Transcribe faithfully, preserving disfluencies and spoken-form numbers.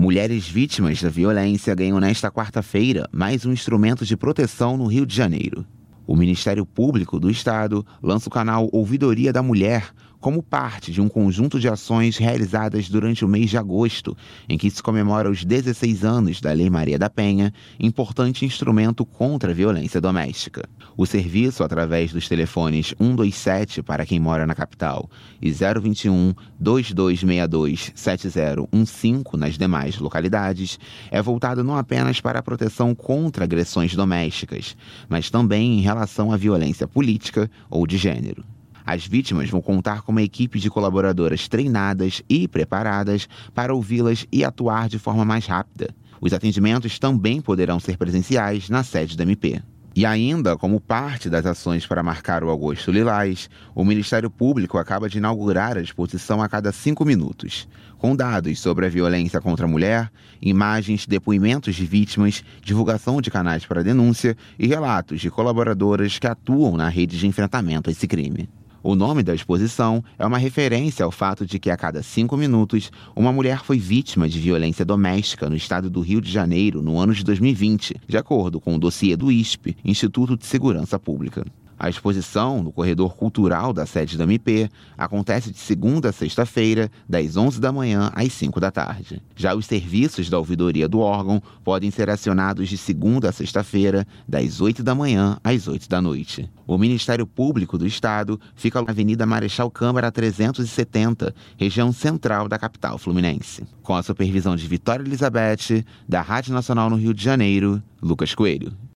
Mulheres vítimas da violência ganham nesta quarta-feira mais um instrumento de proteção no Rio de Janeiro. O Ministério Público do Estado lança o canal Ouvidoria da Mulher como parte de um conjunto de ações realizadas durante o mês de agosto, em que se comemora os dezesseis anos da Lei Maria da Penha, importante instrumento contra a violência doméstica. O serviço, através dos telefones um dois sete para quem mora na capital e zero vinte e um, dois dois seis dois, sete zero um cinco nas demais localidades, é voltado não apenas para a proteção contra agressões domésticas, mas também em relação à violência política ou de gênero. As vítimas vão contar com uma equipe de colaboradoras treinadas e preparadas para ouvi-las e atuar de forma mais rápida. Os atendimentos também poderão ser presenciais na sede da M P. E ainda, como parte das ações para marcar o Agosto Lilás, o Ministério Público acaba de inaugurar a exposição a cada cinco minutos, com dados sobre a violência contra a mulher, imagens, depoimentos de vítimas, divulgação de canais para denúncia e relatos de colaboradoras que atuam na rede de enfrentamento a esse crime. O nome da exposição é uma referência ao fato de que a cada cinco minutos, uma mulher foi vítima de violência doméstica no estado do Rio de Janeiro no ano de dois mil e vinte, de acordo com o dossiê do I S P, Instituto de Segurança Pública. A exposição, no corredor cultural da sede da M P, acontece de segunda a sexta-feira, das onze da manhã às cinco da tarde. Já os serviços da ouvidoria do órgão podem ser acionados de segunda a sexta-feira, das oito da manhã às oito da noite. O Ministério Público do Estado fica na Avenida Marechal Câmara trezentos e setenta, região central da capital fluminense. Com a supervisão de Vitória Elizabeth, da Rádio Nacional no Rio de Janeiro, Lucas Coelho.